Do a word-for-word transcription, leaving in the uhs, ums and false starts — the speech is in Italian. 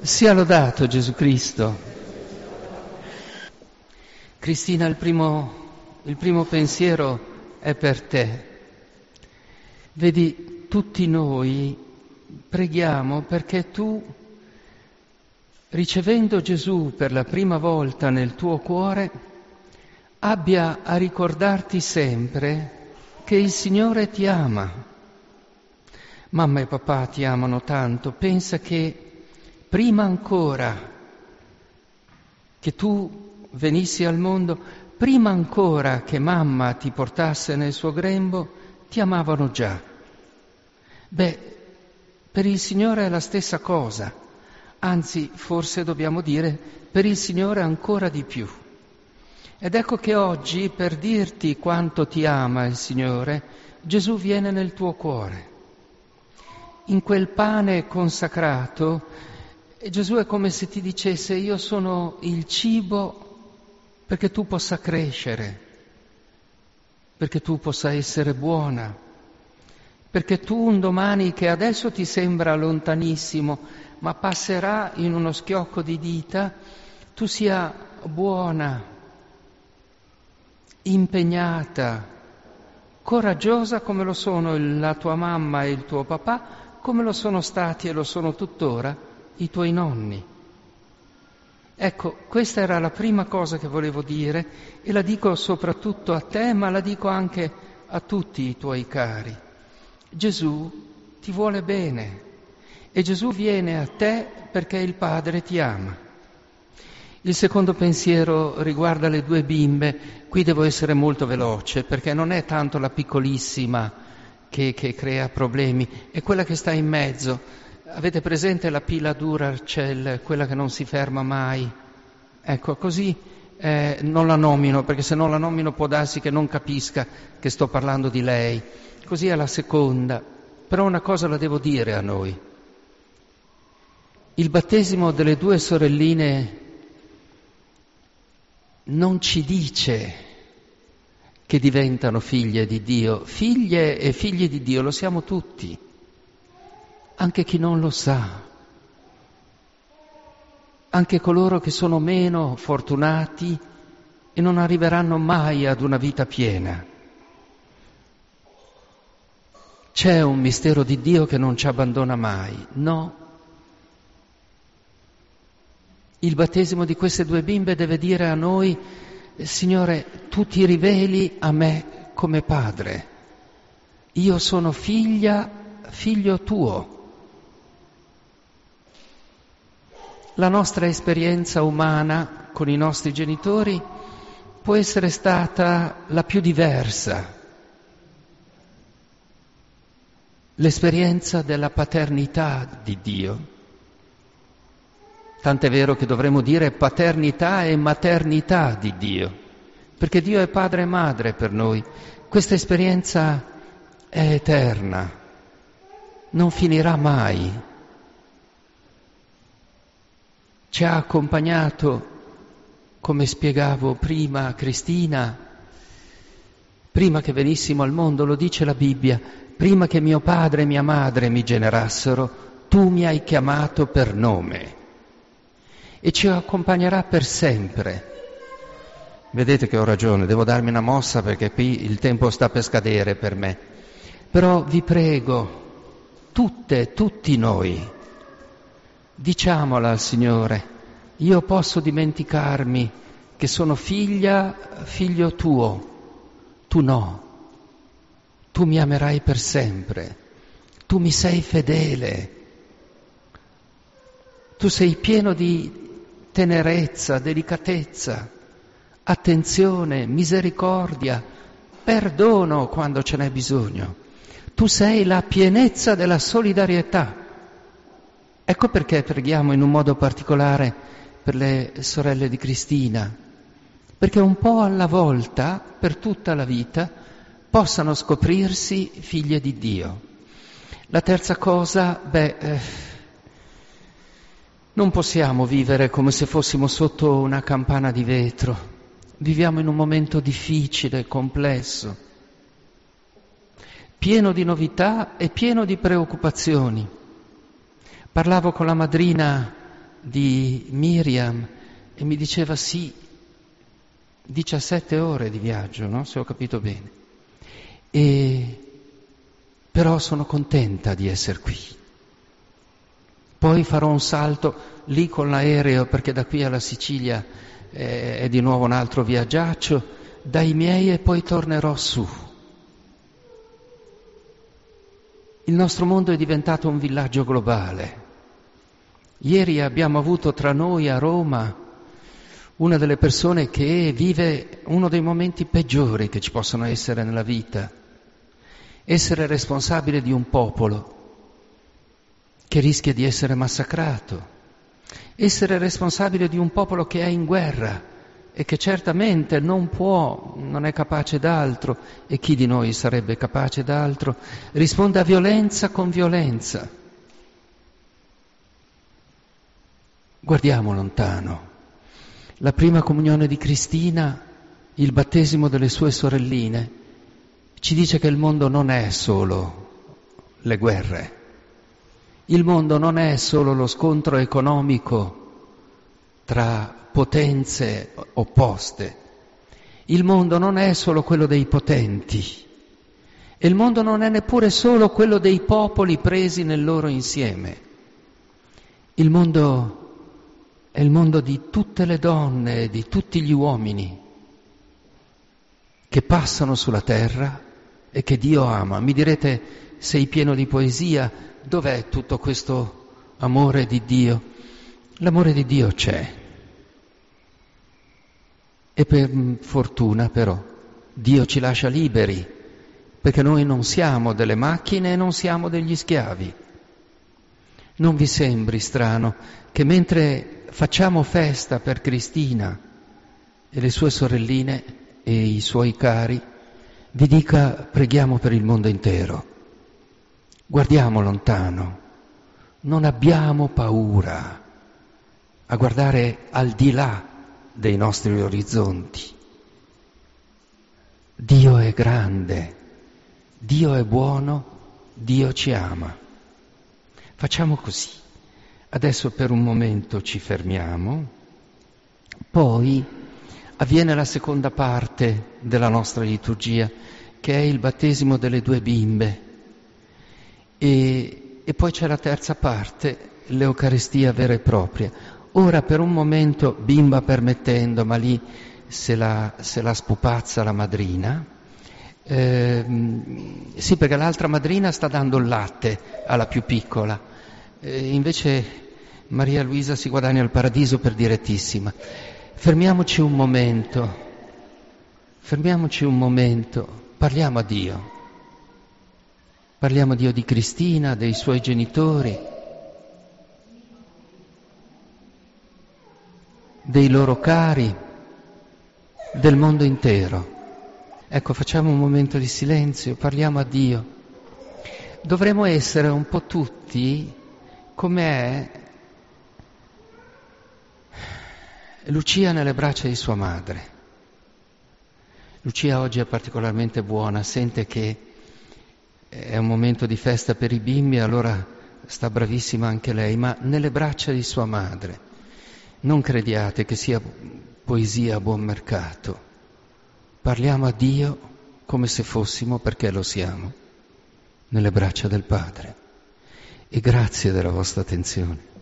Sia lodato Gesù Cristo. Cristina, il primo, il primo pensiero è per te. Vedi, tutti noi preghiamo perché tu, ricevendo Gesù per la prima volta nel tuo cuore, abbia a ricordarti sempre che il Signore ti ama. Mamma e papà ti amano tanto, pensa che prima ancora che tu venissi al mondo, prima ancora che mamma ti portasse nel suo grembo, ti amavano già. Beh, per il Signore è la stessa cosa, anzi forse dobbiamo dire per il Signore ancora di più. Ed ecco che oggi, per dirti quanto ti ama il Signore, Gesù viene nel tuo cuore. In quel pane consacrato, Gesù è come se ti dicesse: io sono il cibo perché tu possa crescere, perché tu possa essere buona, perché tu un domani che adesso ti sembra lontanissimo, ma passerà in uno schiocco di dita, tu sia buona, impegnata, coraggiosa come lo sono la tua mamma e il tuo papà, come lo sono stati e lo sono tuttora i tuoi nonni. Ecco, questa era la prima cosa che volevo dire e la dico soprattutto a te, ma la dico anche a tutti i tuoi cari. Gesù ti vuole bene e Gesù viene a te perché il Padre ti ama. Il secondo pensiero riguarda le due bimbe. Qui devo essere molto veloce perché non è tanto la piccolissima che, che crea problemi, è quella che sta in mezzo. Avete presente la pila Duracell, quella che non si ferma mai? Ecco, così eh, non la nomino, perché se non la nomino può darsi che non capisca che sto parlando di lei. Così è la seconda. Però una cosa la devo dire a noi. Il battesimo delle due sorelline non ci dice che diventano figlie di Dio. Figlie e figli di Dio lo siamo tutti. Anche chi non lo sa, anche coloro che sono meno fortunati e non arriveranno mai ad una vita piena. C'è un mistero di Dio che non ci abbandona mai, no? Il battesimo di queste due bimbe deve dire a noi: Signore, tu ti riveli a me come padre, io sono figlia, figlio tuo. La nostra esperienza umana con i nostri genitori può essere stata la più diversa. L'esperienza della paternità di Dio. Tant'è vero che dovremmo dire paternità e maternità di Dio, perché Dio è padre e madre per noi. Questa esperienza è eterna, non finirà mai. Ci ha accompagnato, come spiegavo prima a Cristina, prima che venissimo al mondo, lo dice la Bibbia, prima che mio padre e mia madre mi generassero, tu mi hai chiamato per nome e ci accompagnerà per sempre. Vedete che ho ragione, devo darmi una mossa perché qui il tempo sta per scadere per me. Però vi prego, tutte, tutti noi, diciamola al Signore: io posso dimenticarmi che sono figlia, figlio tuo, tu no, tu mi amerai per sempre, tu mi sei fedele, tu sei pieno di tenerezza, delicatezza, attenzione, misericordia, perdono quando ce n'è bisogno, tu sei la pienezza della solidarietà. Ecco perché preghiamo in un modo particolare per le sorelle di Cristina, perché un po' alla volta, per tutta la vita, possano scoprirsi figlie di Dio. La terza cosa, beh, eh, non possiamo vivere come se fossimo sotto una campana di vetro. Viviamo in un momento difficile, complesso, pieno di novità e pieno di preoccupazioni. Parlavo con la madrina di Miriam e mi diceva sì, diciassette ore di viaggio, no? Se ho capito bene. E però sono contenta di essere qui. Poi farò un salto lì con l'aereo, perché da qui alla Sicilia eh, è di nuovo un altro viaggiaccio, dai miei, e poi tornerò su. Il nostro mondo è diventato un villaggio globale. Ieri abbiamo avuto tra noi a Roma una delle persone che vive uno dei momenti peggiori che ci possono essere nella vita, essere responsabile di un popolo che rischia di essere massacrato, essere responsabile di un popolo che è in guerra e che certamente non può, non è capace d'altro, e chi di noi sarebbe capace d'altro, risponde a violenza con violenza. Guardiamo lontano. La prima comunione di Cristina, il battesimo delle sue sorelline, ci dice che il mondo non è solo le guerre, il mondo non è solo lo scontro economico tra potenze opposte, il mondo non è solo quello dei potenti, e il mondo non è neppure solo quello dei popoli presi nel loro insieme. Il mondo è il mondo di tutte le donne e di tutti gli uomini che passano sulla terra e che Dio ama. Mi direte, sei pieno di poesia, dov'è tutto questo amore di Dio? L'amore di Dio c'è. E per fortuna però Dio ci lascia liberi, perché noi non siamo delle macchine e non siamo degli schiavi. Non vi sembri strano che mentre facciamo festa per Cristina e le sue sorelline e i suoi cari, vi dica: preghiamo per il mondo intero, guardiamo lontano, non abbiamo paura a guardare al di là dei nostri orizzonti. Dio è grande, Dio è buono, Dio ci ama. Facciamo così. Adesso per un momento ci fermiamo, poi avviene la seconda parte della nostra liturgia, che è il battesimo delle due bimbe, e, e poi c'è la terza parte, l'Eucaristia vera e propria. Ora per un momento, bimba permettendo, ma lì se la, se la spupazza la madrina, eh, sì, perché l'altra madrina sta dando il latte alla più piccola, eh, invece Maria Luisa si guadagna il paradiso per direttissima. Fermiamoci un momento, fermiamoci un momento, parliamo a Dio, parliamo a Dio di Cristina, dei suoi genitori, dei loro cari, del mondo intero. Ecco, facciamo un momento di silenzio, parliamo a Dio. Dovremmo essere un po' tutti come è Lucia nelle braccia di sua madre. Lucia oggi è particolarmente buona, sente che è un momento di festa per i bimbi, allora sta bravissima anche lei, ma nelle braccia di sua madre. Non crediate che sia poesia a buon mercato. Parliamo a Dio come se fossimo, perché lo siamo, nelle braccia del Padre. E grazie della vostra attenzione.